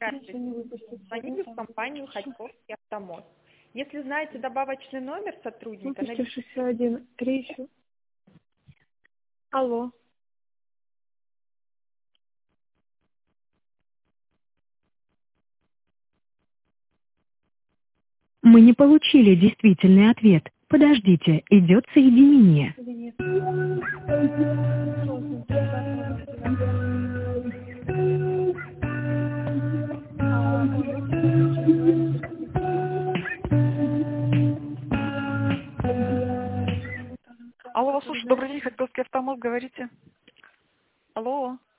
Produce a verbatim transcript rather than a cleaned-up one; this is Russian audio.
Здравствуйте. Звоните в компанию Харьковский автомост. Если знаете добавочный номер сотрудника, Выпусти шестьдесят один. Речь. Алло. Мы не получили действительный ответ. Подождите, идет соединение. Алло, слушай, добрый день, Харьковский автомост, говорите. Алло.